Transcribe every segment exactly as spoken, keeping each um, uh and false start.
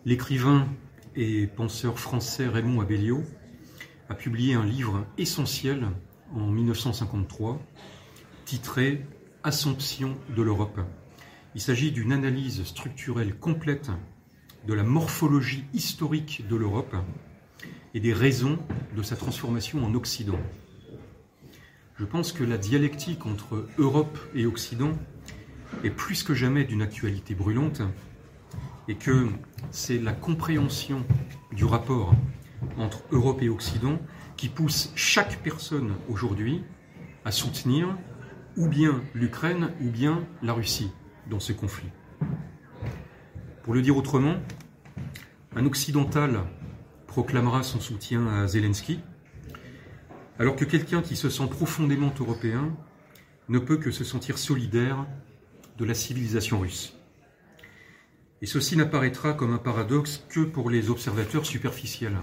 L'écrivain et penseur français Raymond Abellio a publié un livre essentiel en mille neuf cent cinquante-trois, titré « Assomption de l'Europe ». Il s'agit d'une analyse structurelle complète de la morphologie historique de l'Europe et des raisons de sa transformation en Occident. Je pense que la dialectique entre Europe et Occident est plus que jamais d'une actualité brûlante et que c'est la compréhension du rapport entre Europe et Occident qui pousse chaque personne aujourd'hui à soutenir ou bien l'Ukraine ou bien la Russie dans ce conflit. Pour le dire autrement, un occidental proclamera son soutien à Zelensky, alors que quelqu'un qui se sent profondément européen ne peut que se sentir solidaire de la civilisation russe. Et ceci n'apparaîtra comme un paradoxe que pour les observateurs superficiels.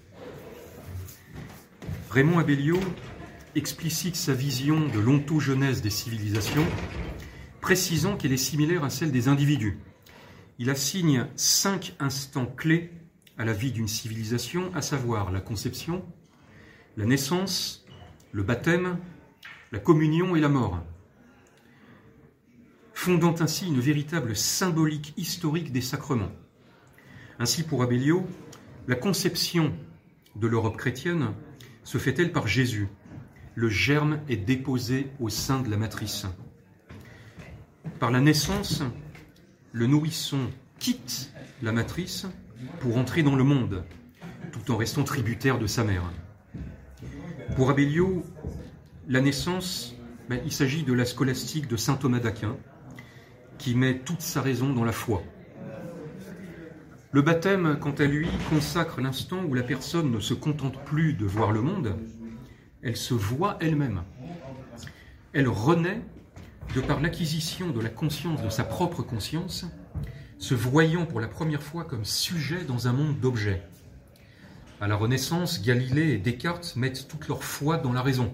Raymond Abellio explicite sa vision de l'ontogenèse des civilisations, précisant qu'elle est similaire à celle des individus. Il assigne cinq instants clés à la vie d'une civilisation, à savoir la conception, la naissance, le baptême, la communion et la mort, fondant ainsi une véritable symbolique historique des sacrements. Ainsi, pour Abellio, la conception de l'Europe chrétienne se fait-elle par Jésus. Le germe est déposé au sein de la matrice. Par la naissance, le nourrisson quitte la matrice pour entrer dans le monde, tout en restant tributaire de sa mère. Pour Abellio, la naissance, ben, il s'agit de la scolastique de saint Thomas d'Aquin, qui met toute sa raison dans la foi. Le baptême, quant à lui, consacre l'instant où la personne ne se contente plus de voir le monde, elle se voit elle-même. Elle renaît de par l'acquisition de la conscience de sa propre conscience, se voyant pour la première fois comme sujet dans un monde d'objets. À la Renaissance, Galilée et Descartes mettent toute leur foi dans la raison.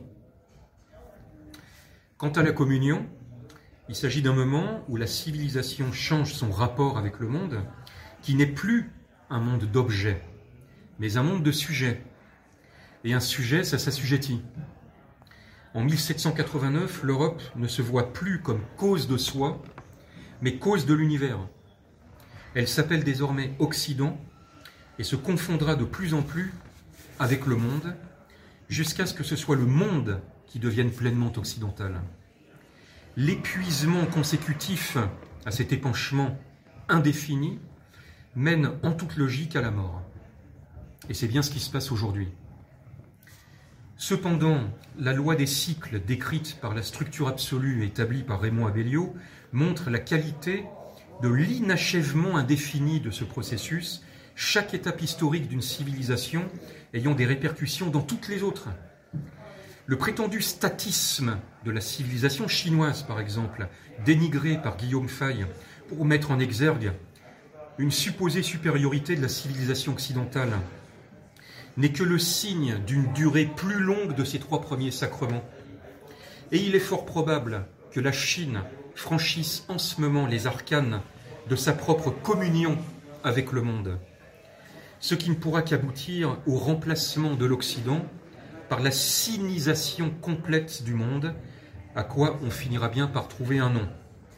Quant à la communion, il s'agit d'un moment où la civilisation change son rapport avec le monde, qui n'est plus un monde d'objets, mais un monde de sujets. Et un sujet, ça s'assujettit. En mille sept cent quatre-vingt-neuf, l'Europe ne se voit plus comme cause de soi, mais cause de l'univers. Elle s'appelle désormais Occident et se confondra de plus en plus avec le monde, jusqu'à ce que ce soit le monde qui devienne pleinement occidental. L'épuisement consécutif à cet épanchement indéfini mène en toute logique à la mort. Et c'est bien ce qui se passe aujourd'hui. Cependant, la loi des cycles décrite par la structure absolue établie par Raymond Abellio montre la qualité de l'inachèvement indéfini de ce processus, chaque étape historique d'une civilisation ayant des répercussions dans toutes les autres. Le prétendu statisme de la civilisation chinoise, par exemple, dénigré par Guillaume Fay pour mettre en exergue une supposée supériorité de la civilisation occidentale, n'est que le signe d'une durée plus longue de ces trois premiers sacrements. Et il est fort probable que la Chine franchisse en ce moment les arcanes de sa propre communion avec le monde, ce qui ne pourra qu'aboutir au remplacement de l'Occident par la sinisation complète du monde, à quoi on finira bien par trouver un nom.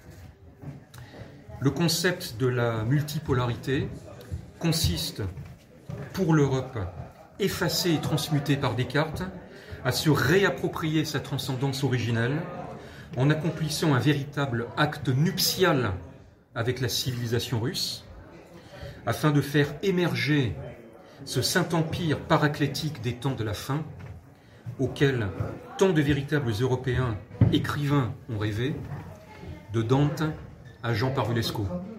Le concept de la multipolarité consiste, pour l'Europe, effacée et transmutée par Descartes, à se réapproprier sa transcendance originelle en accomplissant un véritable acte nuptial avec la civilisation russe, afin de faire émerger ce Saint-Empire paraclétique des temps de la fin, auquel tant de véritables Européens écrivains ont rêvé, de Dante à Jean Parvulesco.